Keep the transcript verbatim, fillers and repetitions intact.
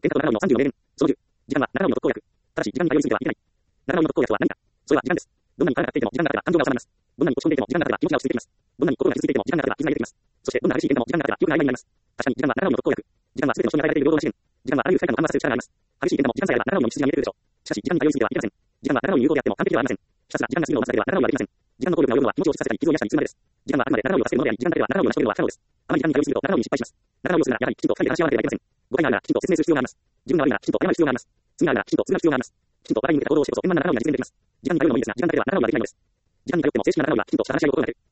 電化と七ラウンドさんじゅうの名言。そのじゅう。時間は七ラウンド特効薬。ただし、時間に対応しすぎてはいけない。七ラウンド特効薬は何か。それは時間です。どんなに体が張っていても時間が経てば感情が収まります。どんなに落ち込んでいても時間が経てば気持ちが落ち着いてきます。どんなに心が傷ついていても時間が経てば絆ができます。そしてどんな激しい喧嘩も時間が経てば記憶が曖昧になります。確かに時間は七ラウンド特効薬。時間は全ての人に与えられている平等な資源。時間はあらゆる世界の緩和させる力があります。激しい喧嘩も時間さえあれば七ラウンドの道筋が見えてくるでしょう。しかし時間に対応しすぎてはいけません。時間は七ラウンド有効であっても完璧ではありません。ひたすら時間が過ぎるのを待つだけでは七ラウンドはできません。時間の効力が及ぶのは気持ちを落ち着かせたり傷を癒したりするまでです。時間はあくまで七ラウンドを助けるものであり、時間だけでは七ラウンドを成し遂げるのは不可能です。あまり時間に対応しすぎると七ラウンドに失敗します。七ラウンドをするならやはりきちんと二人で話し合わなければいけません。誤解があるならきちんと説明する必要があります。自分が悪いならきちんと謝る必要があります。罪があるならきちんと償う必要があります。きちんとお互いに向けた行動をしてこそ円満な七ラウンドが実現できます。時間に頼るのもいいですが、時間に頼るは七ラウンドができないのです。時間に頼っても正式な七ラウンドはきちんとした話し合いを心がける。